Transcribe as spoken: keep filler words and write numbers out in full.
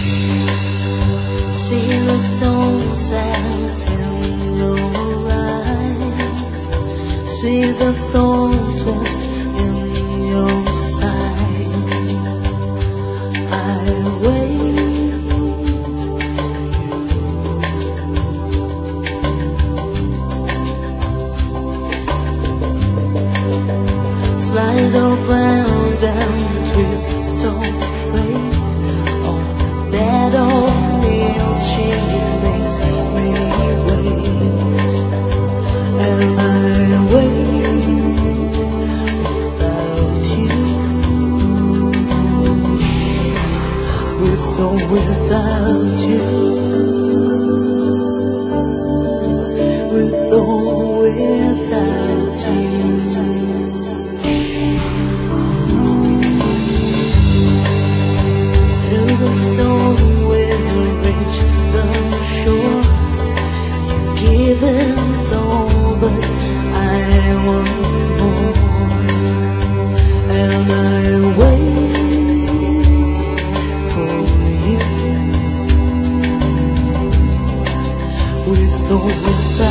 See the storm set in your eyes. See the thorn twist in your side. I wait for you. Slide around and twist of fate. On a bed of nails she makes me wait. And I wait without you. With or without you. With or without you. Through the storm we'll reach the shore. You give it all, but I want more. And I wait for you. With or without